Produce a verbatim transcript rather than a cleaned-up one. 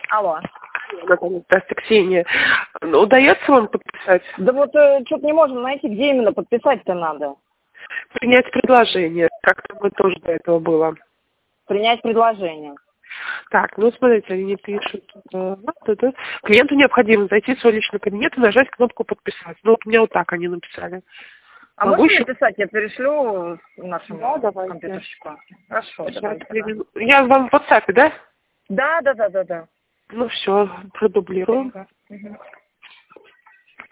Алло. Здравствуйте, Ксения. Удается вам подписать? Да вот э, что-то не можем найти, где именно подписать-то надо. Принять предложение. Как-то мы тоже до этого было. Принять предложение. Так, ну смотрите, они не пишут. Клиенту необходимо зайти в свой личный кабинет и нажать кнопку «Подписать». Ну, вот у меня вот так они написали. А Могу можно еще... написать? Я перешлю нашему Да, давайте. компьютерщику. Хорошо, Сейчас, давайте. Да. я вам в WhatsApp, да? Да, да, да, да, да. Ну все, продублируем. Угу.